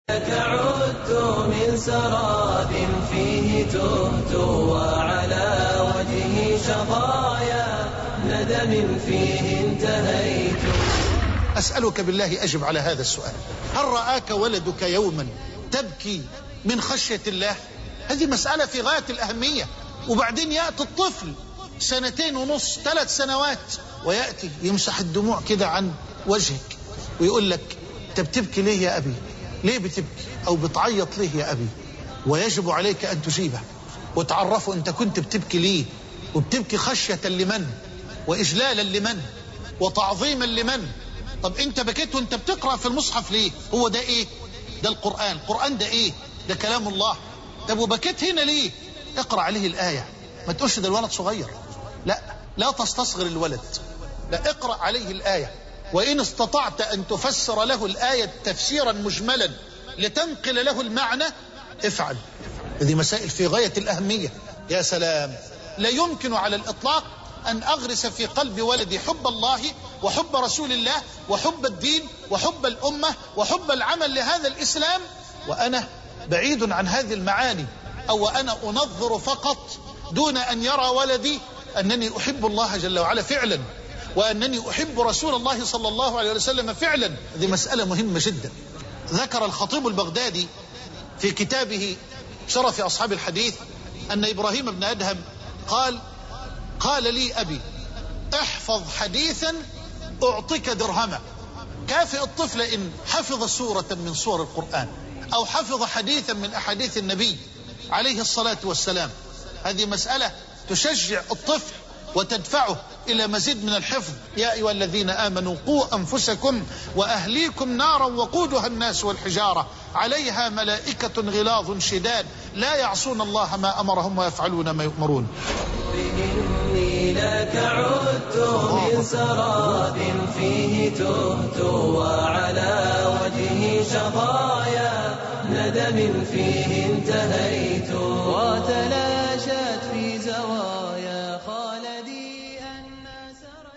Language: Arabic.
لك عدت من سراب فيه تهت وعلى وجهي شظايا ندم فيه انتهيت. أسألك بالله أجب على هذا السؤال: هل رآك ولدك يوما تبكي من خشية الله؟ هذه مسألة في غاية الأهمية. وبعدين يأتي الطفل 2.5 3 سنوات ويأتي يمسح الدموع كده عن وجهك ويقول لك: أنت بتبكي ليه يا أبي؟ ليه بتبكي أو بتعيط ليه يا أبي؟ ويجب عليك أن تجيبه وتعرفه أنت كنت بتبكي ليه، وبتبكي خشية لمن، وإجلالا لمن، وتعظيما لمن. طب أنت بكيت وأنت بتقرأ في المصحف ليه؟ هو ده إيه؟ ده القرآن. القرآن ده إيه؟ ده كلام الله. طب وبكيت هنا ليه؟ اقرأ عليه الآية. ما تقولش ده الولد صغير، لا تستصغر الولد، لا، اقرأ عليه الآية. وإن استطعت أن تفسر له الآية تفسيرا مجملا لتنقل له المعنى افعل. هذه مسائل في غاية الأهمية. يا سلام، لا يمكن على الإطلاق أن أغرس في قلب ولدي حب الله وحب رسول الله وحب الدين وحب الأمة وحب العمل لهذا الإسلام وأنا بعيد عن هذه المعاني، أو أنا أنظر فقط دون أن يرى ولدي أنني أحب الله جل وعلا فعلا، وأنني أحب رسول الله صلى الله عليه وسلم فعلا. هذه مسألة مهمة جدا. ذكر الخطيب البغدادي في كتابه شرف أصحاب الحديث أن إبراهيم بن أدهم قال لي أبي: احفظ حديثا أعطيك درهما. كافئ الطفل إن حفظ سورة من سور القرآن أو حفظ حديثا من أحاديث النبي عليه الصلاة والسلام. هذه مسألة تشجع الطفل وتدفعه إلى مزيد من الحفظ. يا أيها الذين آمنوا قوا أنفسكم وأهليكم نارا وقودها الناس والحجارة عليها ملائكة غلاظ شداد لا يعصون الله ما أمرهم ويفعلون ما يؤمرون. إني لك عدت من سراب فيه تهت وعلى وجهي شظايا ندم فيه انتهيت.